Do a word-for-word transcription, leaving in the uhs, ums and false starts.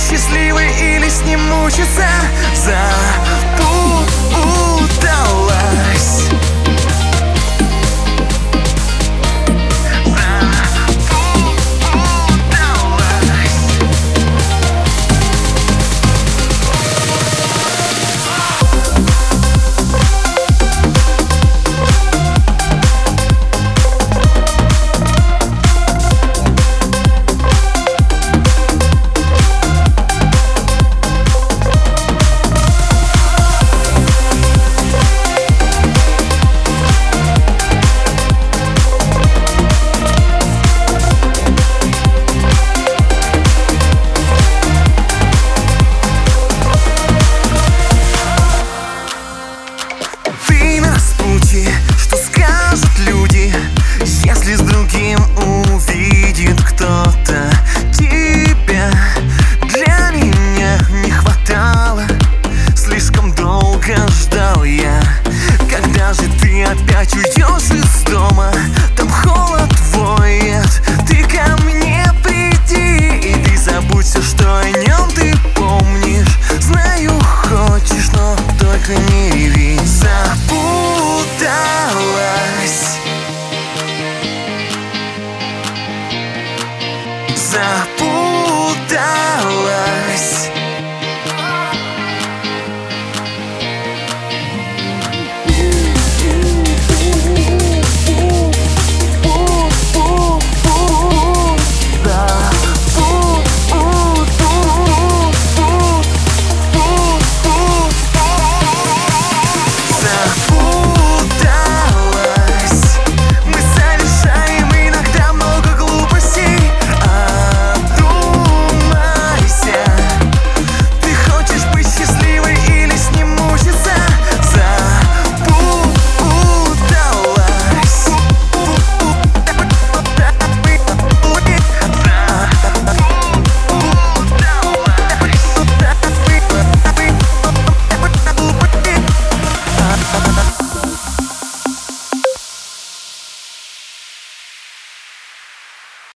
счастливой или с ним мучиться. Запуталась. Что скажут люди, если с другим увидит кто-то тебя? Для меня не хватало, слишком долго ждал я. Когда же ты опять уйдешь из дома? Там холод воет, ты ко мне приди. И ты забудь все, что о нем ты помнишь. Знаю, хочешь, но только не реви. Запуталась. Запуталась.